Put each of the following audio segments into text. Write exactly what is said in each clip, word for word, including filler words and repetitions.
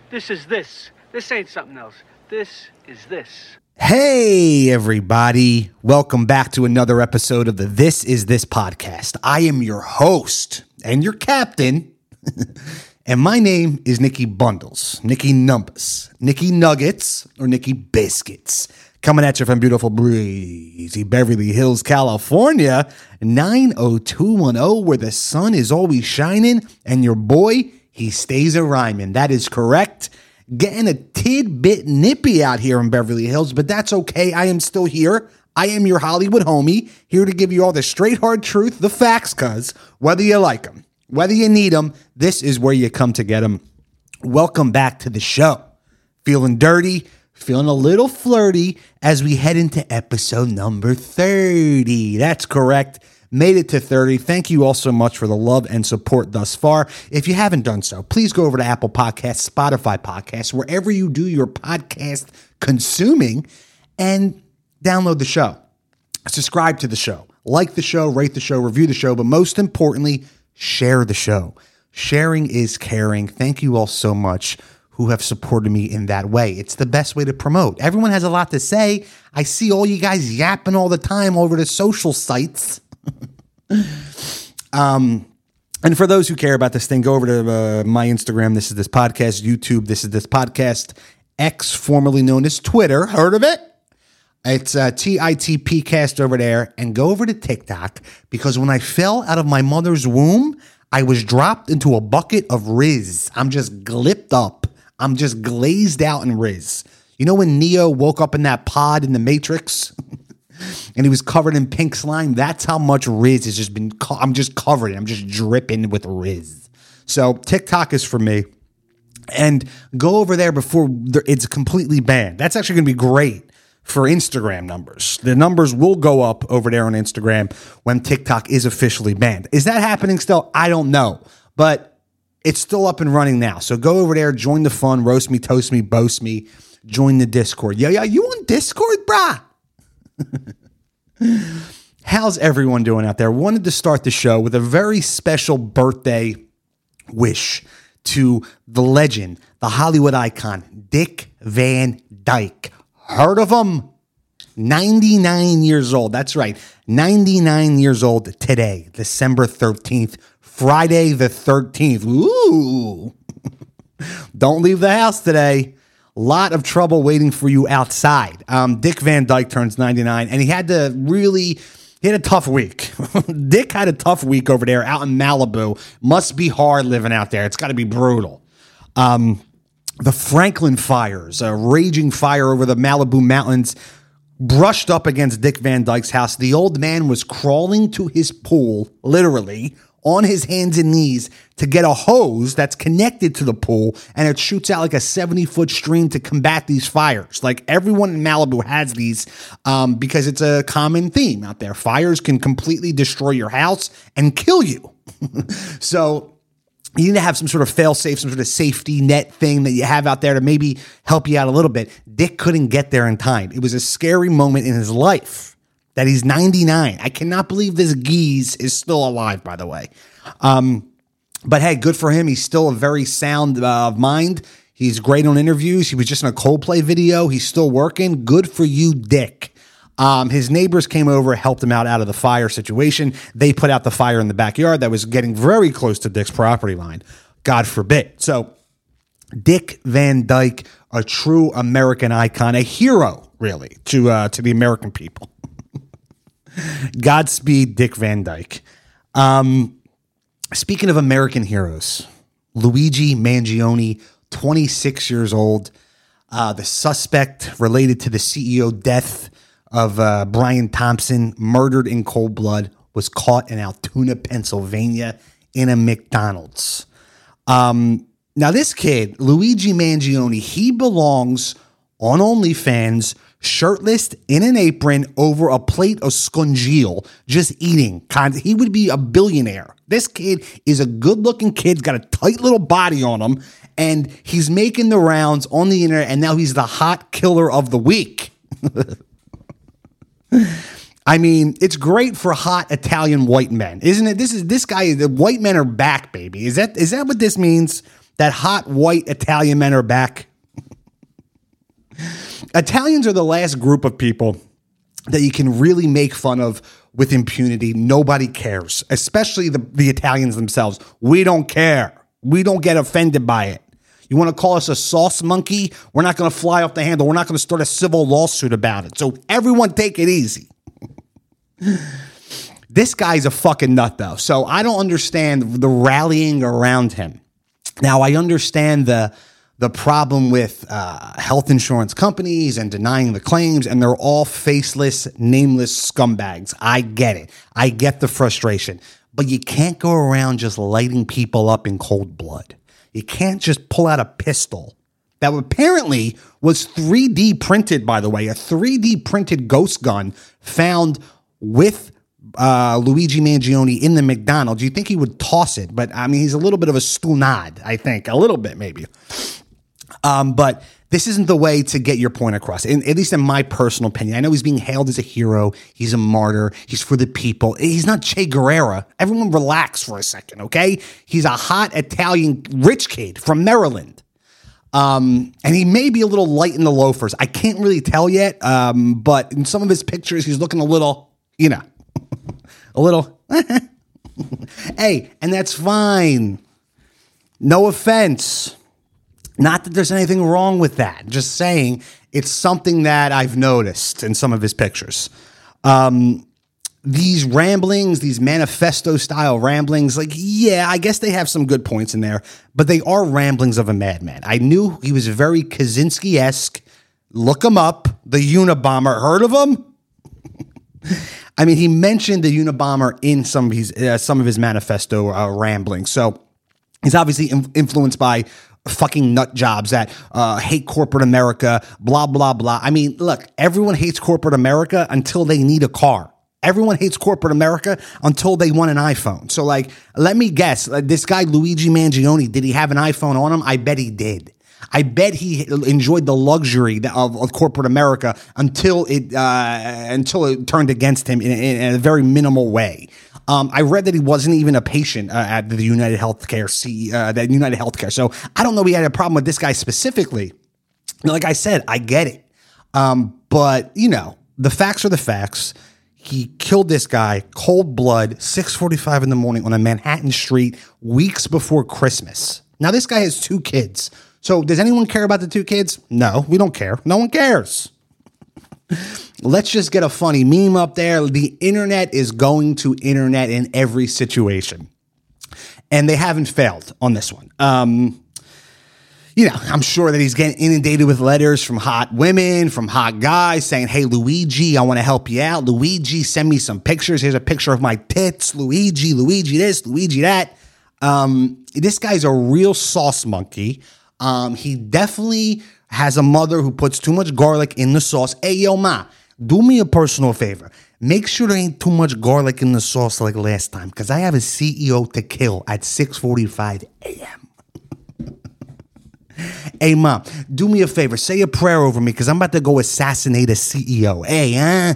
This is this. This ain't something else. This is this. Hey, everybody. Welcome back to another episode of the This Is This podcast. I am your host and your captain, and my name is Nicky Bundles, Nicky Numbers, Nicky Nuggets, or Nicky Biscuits. Coming at you from beautiful, breezy Beverly Hills, California, nine oh two one oh, where the sun is always shining, and your boy, he stays a rhyming. That is correct. Getting a tidbit nippy out here in Beverly Hills, but that's okay. I am still here. I am your Hollywood homie, here to give you all the straight hard truth, the facts, cuz whether you like them, whether you need them, this is where you come to get them. Welcome back to the show. Feeling dirty, feeling a little flirty as we head into episode number thirty. That's correct. Made it to thirty. Thank you all so much for the love and support thus far. If you haven't done so, please go over to Apple Podcasts, Spotify Podcasts, wherever you do your podcast consuming, and download the show. Subscribe to the show. Like the show, rate the show, review the show, but most importantly, share the show. Sharing is caring. Thank you all so much who have supported me in that way. It's the best way to promote. Everyone has a lot to say. I see all you guys yapping all the time over the social sites. um, and for those who care about this thing, go over to uh, my Instagram. This is this podcast. YouTube. This is this podcast. X, formerly known as Twitter. Heard of it? It's uh, T I T P cast over there. And go over to TikTok, because when I fell out of my mother's womb, I was dropped into a bucket of Riz. I'm just glipped up. I'm just glazed out in Riz. You know when Neo woke up in that pod in the Matrix? And he was covered in pink slime? That's how much Riz has just been, co- I'm just covered. I'm just dripping with Riz. So TikTok is for me. And go over there before it's completely banned. That's actually going to be great for Instagram numbers. The numbers will go up over there on Instagram when TikTok is officially banned. Is that happening still? I don't know. But it's still up and running now. So go over there, join the fun, roast me, toast me, boast me, join the Discord. Yeah, yeah, you on Discord, brah? How's everyone doing out there? Wanted to start the show with a very special birthday wish to the legend, the Hollywood icon, Dick Van Dyke. Heard of him? ninety-nine years old. That's right. ninety-nine years old today, December thirteenth, Friday the thirteenth. Ooh. Don't leave the house today. A lot of trouble waiting for you outside. Um, Dick Van Dyke turns ninety-nine, and he had to really, he had a tough week. Dick had a tough week over there out in Malibu. Must be hard living out there. It's got to be brutal. Um, the Franklin fires, a raging fire over the Malibu mountains, brushed up against Dick Van Dyke's house. The old man was crawling to his pool, literally, on his hands and knees to get a hose that's connected to the pool, and it shoots out like a seventy-foot stream to combat these fires. Like, everyone in Malibu has these um, because it's a common theme out there. Fires can completely destroy your house and kill you. So you need to have some sort of fail-safe, some sort of safety net thing that you have out there to maybe help you out a little bit. Dick couldn't get there in time. It was a scary moment in his life. That he's ninety-nine. I cannot believe this geese is still alive, by the way. Um, but hey, good for him. He's still a very sound uh, mind. He's great on interviews. He was just in a Coldplay video. He's still working. Good for you, Dick. Um, his neighbors came over, helped him out out of the fire situation. They put out the fire in the backyard that was getting very close to Dick's property line. God forbid. So Dick Van Dyke, a true American icon, a hero, really, to uh, to the American people. Godspeed, Dick Van Dyke. Um, speaking of American heroes, Luigi Mangione, twenty-six years old, uh, the suspect related to the C E O death of uh, Brian Thompson, murdered in cold blood, was caught in Altoona, Pennsylvania, in a McDonald's. Um, now, this kid, Luigi Mangione, he belongs on OnlyFans, shirtless in an apron over a plate of scungile, just eating. He would be a billionaire. This kid is a good-looking kid, he's got a tight little body on him, and he's making the rounds on the internet, and now he's the hot killer of the week. I mean, it's great for hot Italian white men, isn't it? This is this guy. The white men are back, baby. Is that is that what this means? that hot white Italian men are back. Italians are the last group of people that you can really make fun of with impunity. Nobody cares, especially the, the Italians themselves. We don't care. We don't get offended by it. You want to call us a sauce monkey? We're not going to fly off the handle. We're not going to start a civil lawsuit about it. So everyone take it easy. This guy's a fucking nut, though. So I don't understand the rallying around him. Now, I understand the the problem with uh, health insurance companies and denying the claims, and they're all faceless, nameless scumbags. I get it. I get the frustration. But you can't go around just lighting people up in cold blood. You can't just pull out a pistol that apparently was three D printed, by the way, a three D printed ghost gun found with uh, Luigi Mangione in the McDonald's. You think he would toss it, but I mean, he's a little bit of a stunad, I think, a little bit maybe. Um, but this isn't the way to get your point across, in, at least in my personal opinion. I know he's being hailed as a hero. He's a martyr. He's for the people. He's not Che Guevara. Everyone relax for a second, okay? He's a hot Italian rich kid from Maryland. Um, and he may be a little light in the loafers. I can't really tell yet, um, but in some of his pictures, he's looking a little, you know, a little, hey, and that's fine. No offense. Not that there's anything wrong with that. Just saying it's something that I've noticed in some of his pictures. Um, these ramblings, these manifesto-style ramblings, like, yeah, I guess they have some good points in there, but they are ramblings of a madman. I knew he was very Kaczynski-esque. Look him up. The Unabomber. Heard of him? I mean, he mentioned the Unabomber in some of his, uh, some of his manifesto uh, ramblings. So he's obviously in- influenced by fucking nut jobs that uh, hate corporate America, blah, blah, blah. I mean, look, everyone hates corporate America until they need a car. Everyone hates corporate America until they want an iPhone. So, like, let me guess, uh, this guy, Luigi Mangione, did he have an iPhone on him? I bet he did. I bet he enjoyed the luxury of, of corporate America until it uh, until it turned against him in, in a very minimal way. Um, I read that he wasn't even a patient uh, at the United Healthcare, C, uh, that United Healthcare. So I don't know if he had a problem with this guy specifically. Like I said, I get it. Um, but, you know, the facts are the facts. He killed this guy, cold blood, six forty-five in the morning on a Manhattan street weeks before Christmas. Now, this guy has two kids. So does anyone care about the two kids? No, we don't care. No one cares. Let's just get a funny meme up there. The internet is going to internet in every situation. And they haven't failed on this one. Um, you know, I'm sure that he's getting inundated with letters from hot women, from hot guys saying, hey, Luigi, I want to help you out. Luigi, send me some pictures. Here's a picture of my tits. Luigi, Luigi this, Luigi that. Um, this guy's a real sauce monkey. Um, he definitely has a mother who puts too much garlic in the sauce. Hey, yo, ma, do me a personal favor. Make sure there ain't too much garlic in the sauce like last time, because I have a C E O to kill at six forty-five a.m. Hey, mom, do me a favor. Say a prayer over me, because I'm about to go assassinate a C E O. Hey, huh?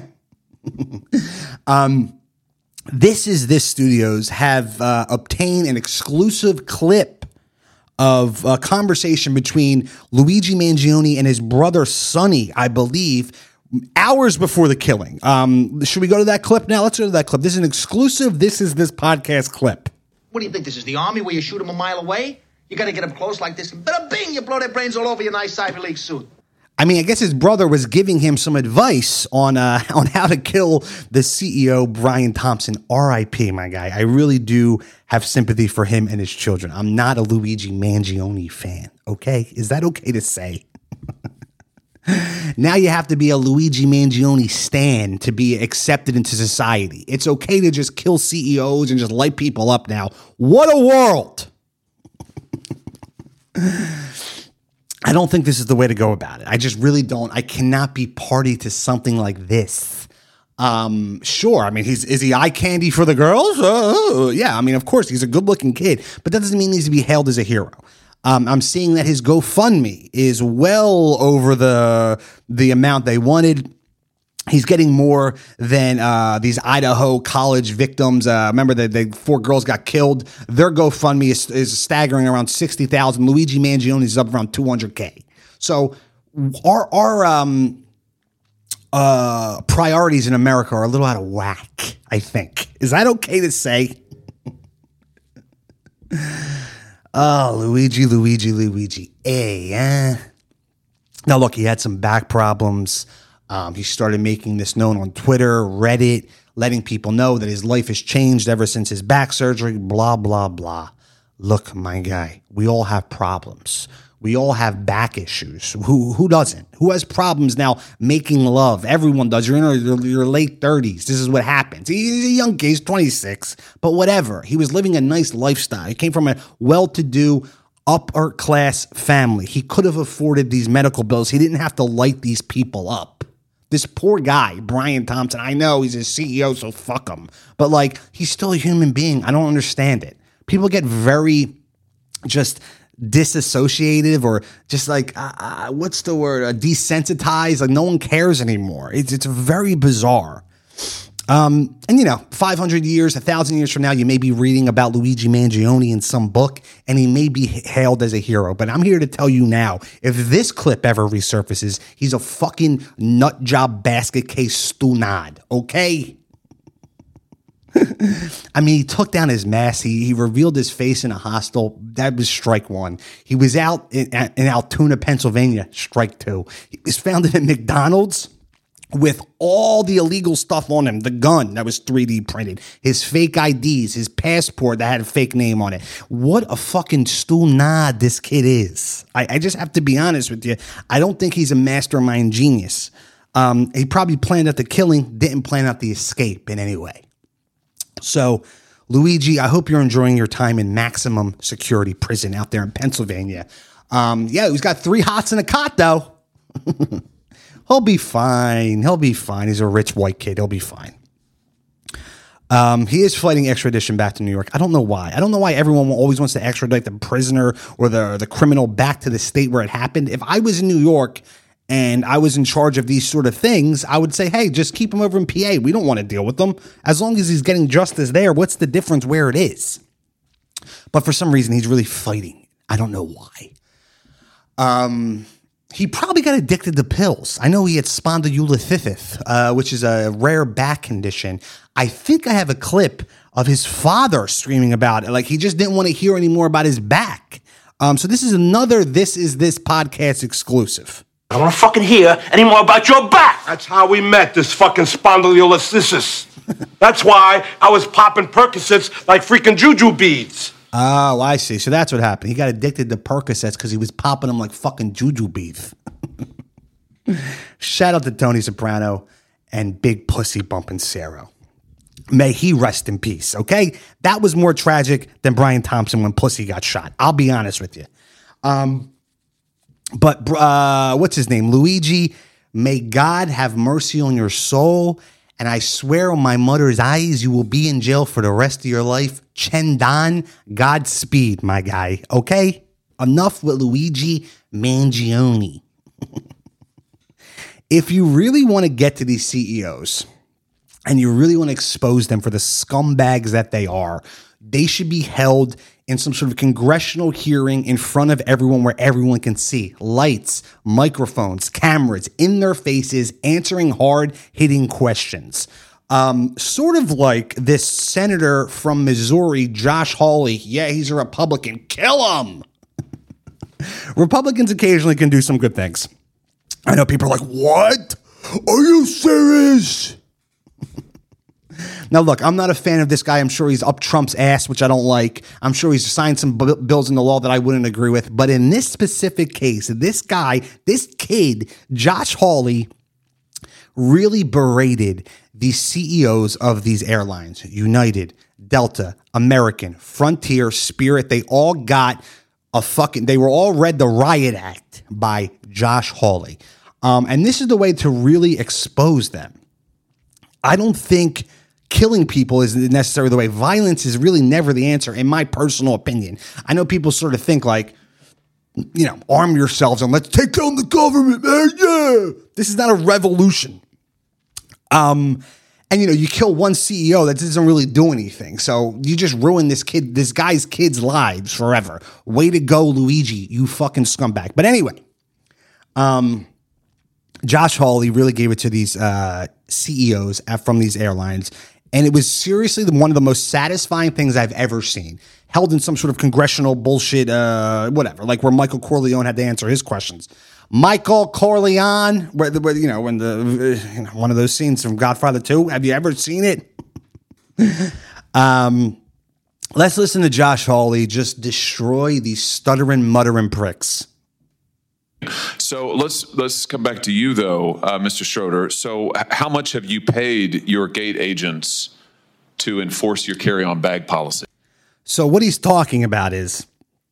um, This Is This Studios have uh, obtained an exclusive clip of a conversation between Luigi Mangione and his brother Sonny, I believe, hours before the killing. Um, should we go to that clip now? Let's go to that clip. This is an exclusive This Is This podcast clip. What do you think this is, the army where you shoot them a mile away? You got to get them close like this, and bada bing, you blow their brains all over your nice Ivy League suit. I mean, I guess his brother was giving him some advice on uh, on how to kill the C E O, Brian Thompson. R I P, my guy. I really do have sympathy for him and his children. I'm not a Luigi Mangione fan, okay? Is that okay to say? Now you have to be a Luigi Mangione stan to be accepted into society. It's okay to just kill C E Os and just light people up now. What a world! I don't think this is the way to go about it. I just really don't. I cannot be party to something like this. Um, sure. I mean, he's is he eye candy for the girls? Uh, yeah. I mean, of course, he's a good looking kid, but that doesn't mean he needs to be hailed as a hero. Um, I'm seeing that his GoFundMe is well over the the amount they wanted. He's getting more than uh, these Idaho college victims. Uh, remember that the four girls got killed. Their GoFundMe is, is staggering around sixty thousand. Luigi Mangione is up around two hundred K. So our our um, uh, priorities in America are a little out of whack, I think. Is that okay to say? Oh, Luigi, Luigi, Luigi. Hey, eh. Now, look, he had some back problems. Um, he started making this known on Twitter, Reddit, letting people know that his life has changed ever since his back surgery, blah, blah, blah. Look, my guy, we all have problems. We all have back issues. Who who doesn't? Who has problems now making love? Everyone does. You're in your, your late thirties. This is what happens. He's a young kid. He's twenty-six, but whatever. He was living a nice lifestyle. He came from a well-to-do, upper-class family. He could have afforded these medical bills. He didn't have to light these people up. This poor guy, Brian Thompson, I know he's a C E O, so fuck him. But, like, he's still a human being. I don't understand it. People get very just disassociative or just like, uh, uh, what's the word, uh, desensitized. Like, no one cares anymore. It's, it's very bizarre. Um, and, you know, five hundred years, one thousand years from now, you may be reading about Luigi Mangione in some book, and he may be hailed as a hero. But I'm here to tell you now, if this clip ever resurfaces, he's a fucking nut job basket case stunad, okay? I mean, he took down his mask. He, he revealed his face in a hostel. That was strike one. He was out in, in Altoona, Pennsylvania, strike two. He was found in a McDonald's with all the illegal stuff on him, the gun that was three D printed, his fake I Ds, his passport that had a fake name on it. What a fucking stunad this kid is. I, I just have to be honest with you. I don't think he's a mastermind genius. Um, he probably planned out the killing, didn't plan out the escape in any way. So, Luigi, I hope you're enjoying your time in maximum security prison out there in Pennsylvania. Um, yeah, he's got three hots in a cot, though. He'll be fine. He'll be fine. He's a rich white kid. He'll be fine. Um, he is fighting extradition back to New York. I don't know why. I don't know why everyone always wants to extradite the prisoner or the, the criminal back to the state where it happened. If I was in New York and I was in charge of these sort of things, I would say, hey, just keep him over in P A. We don't want to deal with them. As long as he's getting justice there, what's the difference where it is? But for some reason, he's really fighting. I don't know why. Um... He probably got addicted to pills. I know he had spondylolisthesis, uh, which is a rare back condition. I think I have a clip of his father screaming about it. Like, he just didn't want to hear any more about his back. Um, so this is another This Is This podcast exclusive. I don't want to fucking hear any more about your back. That's how we met, this fucking spondylolisthesis. That's why I was popping Percocets like freaking juju beads. Oh, I see. So that's what happened. He got addicted to Percocets because he was popping them like fucking juju beef. Shout out to Tony Soprano and Big Pussy Bumpin' Sarah. May he rest in peace, okay? That was more tragic than Brian Thompson when Pussy got shot. I'll be honest with you. Um, but uh, what's his name? Luigi, may God have mercy on your soul. And I swear on my mother's eyes, you will be in jail for the rest of your life. Chendan, Godspeed, my guy. Okay? Enough with Luigi Mangione. If you really want to get to these C E Os and you really want to expose them for the scumbags that they are, they should be held in some sort of congressional hearing in front of everyone where everyone can see. Lights, microphones, cameras in their faces, answering hard-hitting questions. Um, sort of like this senator from Missouri, Josh Hawley. Yeah, he's a Republican. Kill him! Republicans occasionally can do some good things. I know people are like, what? Are you serious? Now, look, I'm not a fan of this guy. I'm sure he's up Trump's ass, which I don't like. I'm sure he's signed some b- bills into law that I wouldn't agree with. But in this specific case, this guy, this kid, Josh Hawley, really berated the C E Os of these airlines. United, Delta, American, Frontier, Spirit. They all got a fucking, they were all read the Riot Act by Josh Hawley. Um, and this is the way to really expose them. I don't think killing people is necessarily the way. Violence is really never the answer, in my personal opinion. I know people sort of think like, you know, arm yourselves and let's take down the government, man. Yeah. This is not a revolution. Um, and you know, you kill one C E O that doesn't really do anything. So you just ruin this kid, this guy's kids' lives forever. Way to go, Luigi, you fucking scumbag. But anyway, um, Josh Hawley really gave it to these uh, C E Os from these airlines. And it was seriously the, one of the most satisfying things I've ever seen. Held in some sort of congressional bullshit, uh, whatever, like where Michael Corleone had to answer his questions. Michael Corleone, where, the, where you know, when the you know, one of those scenes from Godfather two. Have you ever seen it? um, let's listen to Josh Hawley just destroy these stuttering, muttering pricks. So let's let's come back to you though, uh, Mister Schroeder. So how much have you paid your gate agents to enforce your carry-on bag policy? So what he's talking about is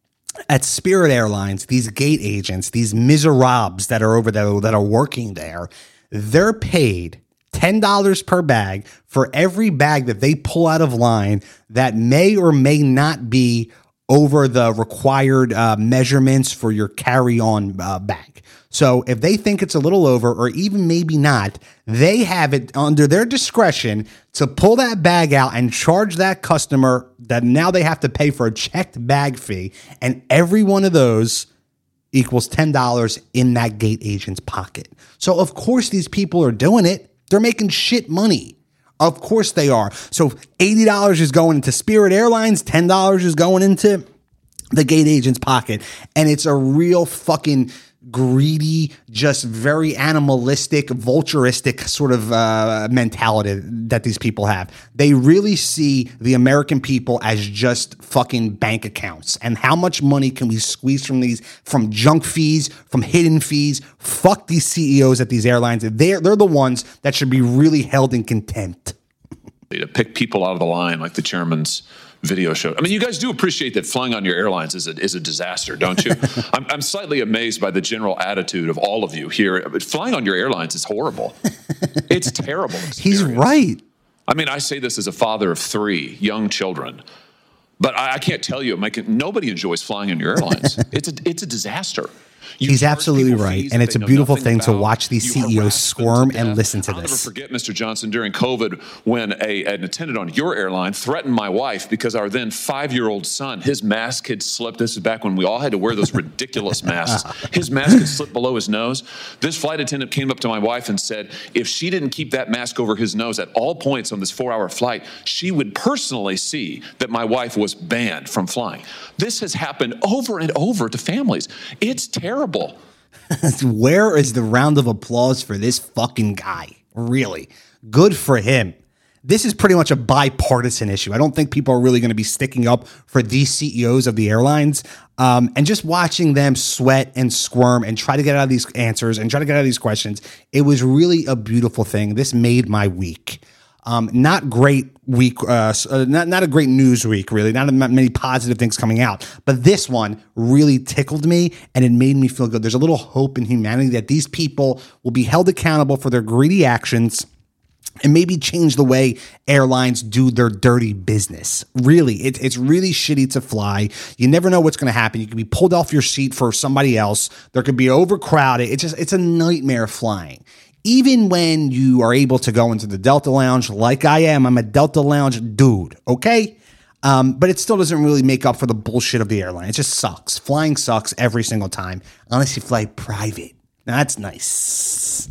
at Spirit Airlines, these gate agents, these miserables that are over there that are working there, they're paid ten dollars per bag for every bag that they pull out of line that may or may not be over the required uh, measurements for your carry-on uh, bag. So if they think it's a little over or even maybe not, they have it under their discretion to pull that bag out and charge that customer that now they have to pay for a checked bag fee. And every one of those equals ten dollars in that gate agent's pocket. So of course these people are doing it. They're making shit money. Of course they are. So eighty dollars is going into Spirit Airlines, ten dollars is going into the gate agent's pocket. And it's a real fucking greedy, just very animalistic, vulturistic sort of uh, mentality that these people have. They really see the American people as just fucking bank accounts. And how much money can we squeeze from these, from junk fees, from hidden fees? Fuck these C E Os at these airlines. They're, they're the ones that should be really held in contempt. To pick people out of the line like the chairman's video show. I mean, you guys do appreciate that flying on your airlines is a, is a disaster, don't you? I'm, I'm slightly amazed by the general attitude of all of you here. But flying on your airlines is horrible. It's terrible. Experience. He's right. I mean, I say this as a father of three young children, but I, I can't tell you, Mike, nobody enjoys flying on your airlines. It's a, it's a disaster. You He's absolutely right. And it's a beautiful thing to watch these C E Os squirm and listen to I'll this. I'll never forget, Mister Johnson, during COVID, when a, an attendant on your airline threatened my wife because our then five-year-old son, his mask had slipped. This is back when we all had to wear those ridiculous masks. His mask had slipped below his nose. This flight attendant came up to my wife and said, if she didn't keep that mask over his nose at all points on this four-hour flight, she would personally see that my wife was banned from flying. This has happened over and over to families. It's terrible. Where is the round of applause for this fucking guy? Really? Good for him. This is pretty much a bipartisan issue. I don't think people are really going to be sticking up for these C E Os of the airlines. Um, and just watching them sweat and squirm and try to get out of these answers and try to get out of these questions, it was really a beautiful thing. This made my week. Um, not great week, uh, not not a great news week, really. Not many positive things coming out. But this one really tickled me, and it made me feel good. There's a little hope in humanity that these people will be held accountable for their greedy actions and maybe change the way airlines do their dirty business. Really, it, it's really shitty to fly. You never know what's going to happen. You could be pulled off your seat for somebody else. There could be overcrowded. It's just it's a nightmare flying. Even when you are able to go into the Delta Lounge like I am, I'm a Delta Lounge dude, okay? Um, but it still doesn't really make up for the bullshit of the airline. It just sucks. Flying sucks every single time, unless you fly private. Now, that's nice.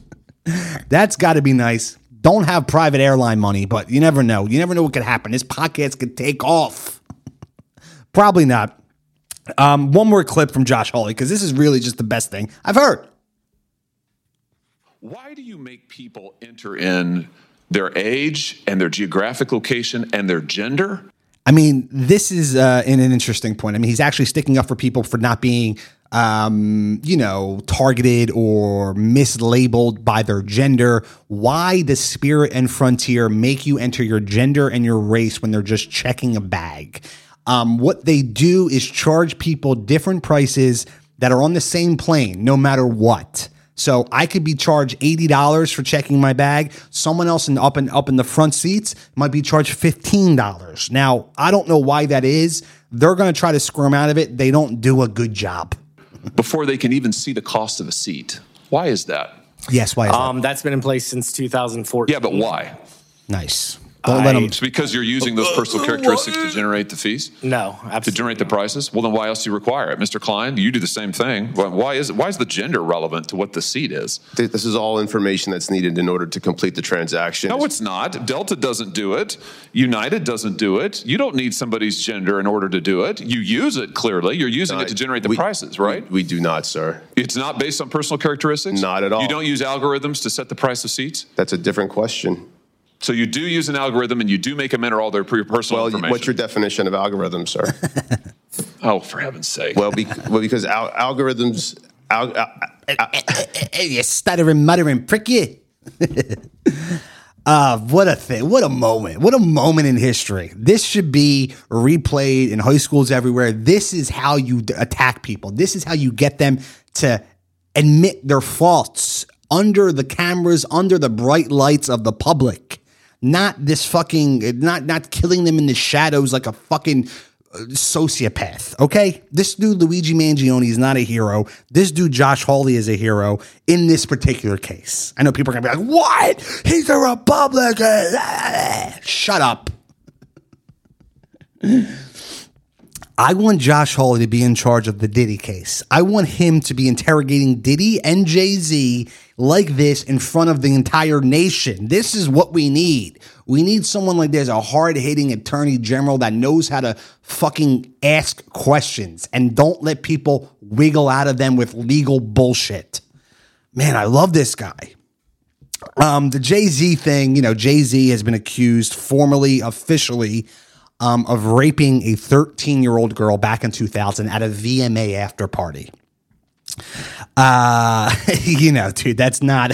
That's got to be nice. Don't have private airline money, but you never know. You never know what could happen. This podcast could take off. Probably not. Um, one more clip from Josh Hawley, because this is really just the best thing I've heard. Why do you make people enter in their age and their geographic location and their gender? I mean, this is uh, an, an interesting point. I mean, he's actually sticking up for people for not being, um, you know, targeted or mislabeled by their gender. Why does Spirit and Frontier make you enter your gender and your race when they're just checking a bag? Um, what they do is charge people different prices that are on the same plane, no matter what. So I could be charged eighty dollars for checking my bag. Someone else in, up, and, up in the front seats might be charged fifteen dollars. Now, I don't know why that is. They're going to try to squirm out of it. They don't do a good job. Before they can even see the cost of a seat. Why is that? Yes, why is Um, that? That's been in place since two thousand fourteen. Yeah, but why? Nice. Don't let I- them. It's because you're using those personal characteristics to generate the fees? No, To absolutely. generate the prices? Well, then why else do you require it? Mister Klein, you do the same thing. Why- Why is, why is the gender relevant to what the seat is? Th- This is all information that's needed in order to complete the transaction. No, it's not. Delta doesn't do it. United doesn't do it. You don't need somebody's gender in order to do it. You use it, clearly. You're using it to generate the We- prices, right? We, we do not, sir. It's not based on personal characteristics? Not at all. You don't use algorithms to set the price of seats? That's a different question. So you do use an algorithm and you do make them enter all their pre- personal Well, information? what's your definition of algorithm, sir? Oh, for heaven's sake. well, be, well, because al- algorithms... Al- al- Hey, you stuttering, muttering prick you. Uh, what a thing. What a moment. What a moment in history. This should be replayed in high schools everywhere. This is how you d- attack people. This is how you get them to admit their faults under the cameras, under the bright lights of the public. Not this fucking, not, not killing them in the shadows like a fucking sociopath, okay? This dude, Luigi Mangione, is not a hero. This dude, Josh Hawley, is a hero in this particular case. I know people are going to be like, what? He's a Republican. Shut up. I want Josh Hawley to be in charge of the Diddy case. I want him to be interrogating Diddy and Jay-Z like this in front of the entire nation. This is what we need. We need someone like this, a hard-hitting attorney general that knows how to fucking ask questions and don't let people wiggle out of them with legal bullshit. Man, I love this guy. Um, the Jay-Z thing, you know, Jay-Z has been accused formally, officially, Um, of raping a thirteen-year-old girl back in two thousand at a V M A after party. Uh, you know, dude, that's not,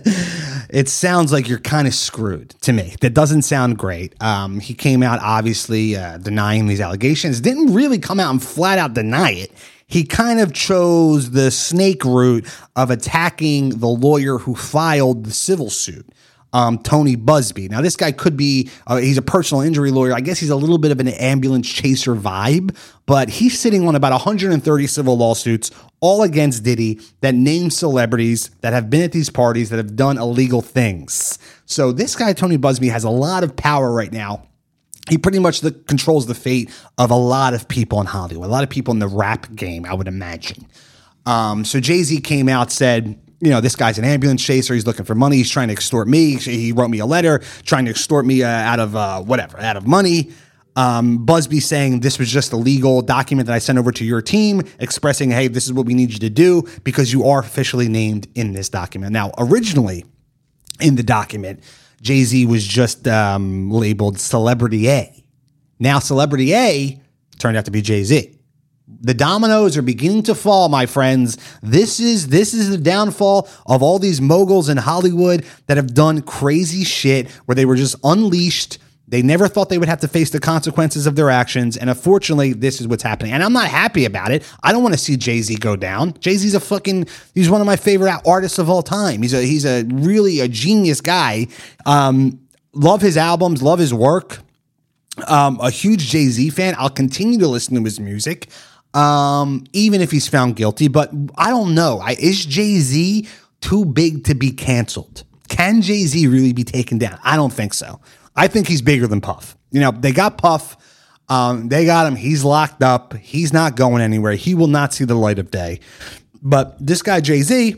it sounds like you're kind of screwed to me. That doesn't sound great. Um, he came out obviously uh, denying these allegations, didn't really come out and flat out deny it. He kind of chose the snake route of attacking the lawyer who filed the civil suit. Um, Tony Busby. Now, this guy could be, uh, he's a personal injury lawyer. I guess he's a little bit of an ambulance chaser vibe, but he's sitting on about one hundred thirty civil lawsuits, all against Diddy, that name celebrities that have been at these parties that have done illegal things. So this guy, Tony Busby, has a lot of power right now. He pretty much the, controls the fate of a lot of people in Hollywood, a lot of people in the rap game, I would imagine. Um, so Jay-Z came out, said, you know, this guy's an ambulance chaser. He's looking for money. He's trying to extort me. He wrote me a letter trying to extort me uh, out of uh, whatever, out of money. Um, Busby saying this was just a legal document that I sent over to your team expressing, hey, this is what we need you to do because you are officially named in this document. Now, originally in the document, Jay-Z was just um, labeled Celebrity A. Now, Celebrity A turned out to be Jay-Z. The dominoes are beginning to fall, my friends. This is this is the downfall of all these moguls in Hollywood that have done crazy shit where they were just unleashed. They never thought they would have to face the consequences of their actions. And unfortunately, this is what's happening. And I'm not happy about it. I don't want to see Jay-Z go down. Jay-Z's a fucking, he's one of my favorite artists of all time. He's a, he's a really a genius guy. Um, love his albums, love his work. Um, a huge Jay-Z fan. I'll continue to listen to his music. Um, even if he's found guilty, but I don't know. I, is Jay-Z too big to be canceled? Can Jay-Z really be taken down? I don't think so. I think he's bigger than Puff. You know, they got Puff. Um, they got him. He's locked up. He's not going anywhere. He will not see the light of day. But this guy, Jay-Z,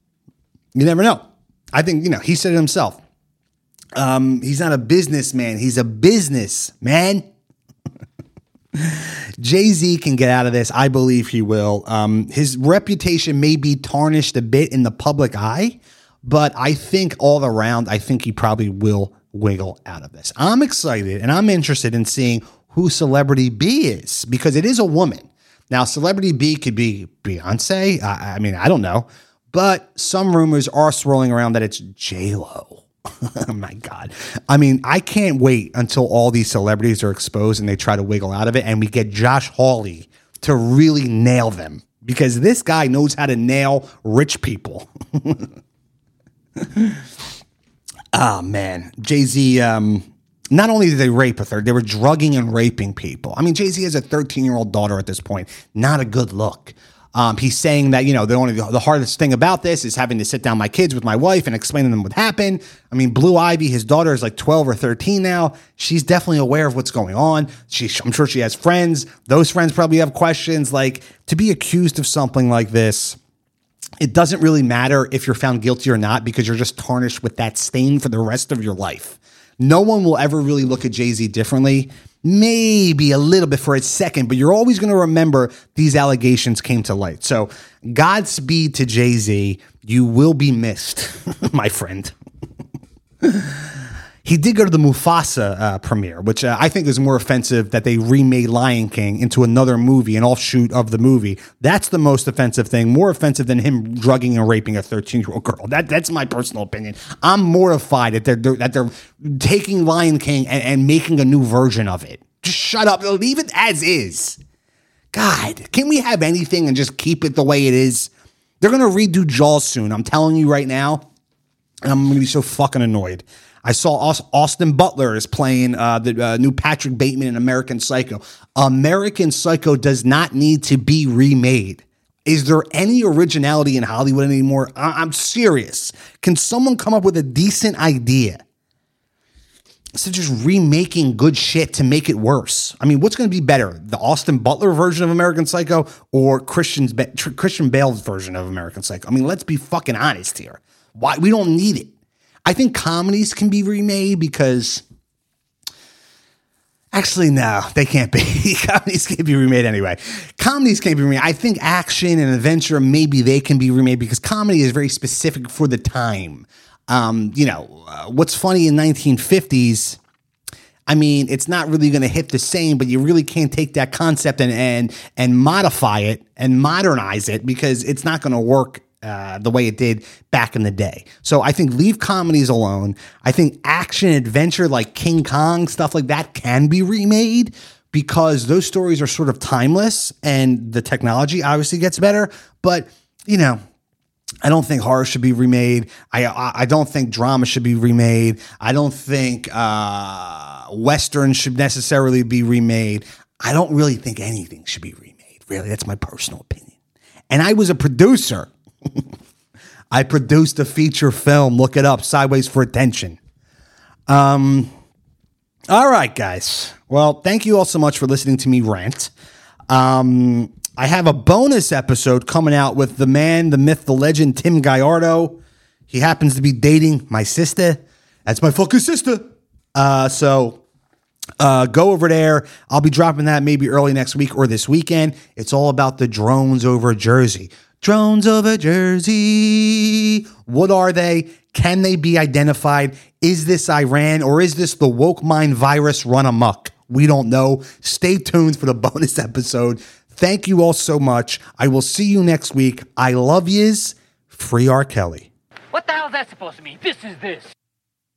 you never know. I think, you know, he said it himself. Um, he's not a businessman. He's a businessman. Jay-Z can get out of this. I believe he will. Um, his reputation may be tarnished a bit in the public eye, but I think all around, I think he probably will wiggle out of this. I'm excited and I'm interested in seeing who Celebrity B is because it is a woman. Now, Celebrity B could be Beyonce. I, I mean, I don't know, but some rumors are swirling around that it's J-Lo. Oh my God. I mean, I can't wait until all these celebrities are exposed and they try to wiggle out of it and we get Josh Hawley to really nail them because this guy knows how to nail rich people. Oh man. Jay-Z, um, not only did they rape a third, they were drugging and raping people. I mean, Jay-Z has a thirteen-year-old daughter at this point. Not a good look. Um, he's saying that, you know, the only the hardest thing about this is having to sit down my kids with my wife and explain to them what happened. I mean, Blue Ivy, his daughter is like twelve or thirteen now. She's definitely aware of what's going on. She, I'm sure she has friends. Those friends probably have questions. Like, to be accused of something like this, it doesn't really matter if you're found guilty or not, because you're just tarnished with that stain for the rest of your life. No one will ever really look at Jay-Z differently. Maybe a little bit for a second, but you're always going to remember these allegations came to light. So Godspeed to Jay-Z. You will be missed, my friend. He did go to the Mufasa uh, premiere, which uh, I think is more offensive that they remade Lion King into another movie, an offshoot of the movie. That's the most offensive thing, more offensive than him drugging and raping a thirteen-year-old girl. That That's my personal opinion. I'm mortified that they're, they're, that they're taking Lion King and, and making a new version of it. Just shut up. Leave it as is. God, can we have anything and just keep it the way it is? They're going to redo Jaws soon. I'm telling you right now. And I'm going to be so fucking annoyed. I saw Austin Butler is playing uh, the uh, new Patrick Bateman in American Psycho. American Psycho does not need to be remade. Is there any originality in Hollywood anymore? I- I'm serious. Can someone come up with a decent idea instead of just remaking good shit to make it worse? I mean, what's going to be better, the Austin Butler version of American Psycho or Christian's Ba- Tr- Christian Bale's version of American Psycho? I mean, let's be fucking honest here. Why? We don't need it. I think comedies can be remade because, actually, no, they can't be. Comedies can't be remade anyway. Comedies can't be remade. I think action and adventure, maybe they can be remade because comedy is very specific for the time. Um, you know, uh, what's funny in nineteen fifties, I mean, it's not really going to hit the same, but you really can't take that concept and and and modify it and modernize it because it's not going to work Uh, the way it did back in the day. So I think leave comedies alone. I think action adventure like King Kong, stuff like that can be remade because those stories are sort of timeless and the technology obviously gets better. But, you know, I don't think horror should be remade. I I, I don't think drama should be remade. I don't think uh, Western should necessarily be remade. I don't really think anything should be remade. Really, that's my personal opinion. And I was a producer. I produced a feature film. Look it up. Sideways for Attention. Um, all right, guys. Well, thank you all so much for listening to me rant. Um, I have a bonus episode coming out with the man, the myth, the legend, Tim Gallardo. He happens to be dating my sister. That's my fucking sister. Uh, so uh, go over there. I'll be dropping that maybe early next week or this weekend. It's all about the drones over Jersey. Drones over Jersey. What are they? Can they be identified? Is this Iran or is this the woke mind virus run amok? We don't know. Stay tuned for the bonus episode. Thank you all so much. I will see you next week. I love yous. Free R. Kelly. What the hell is that supposed to mean? This is this.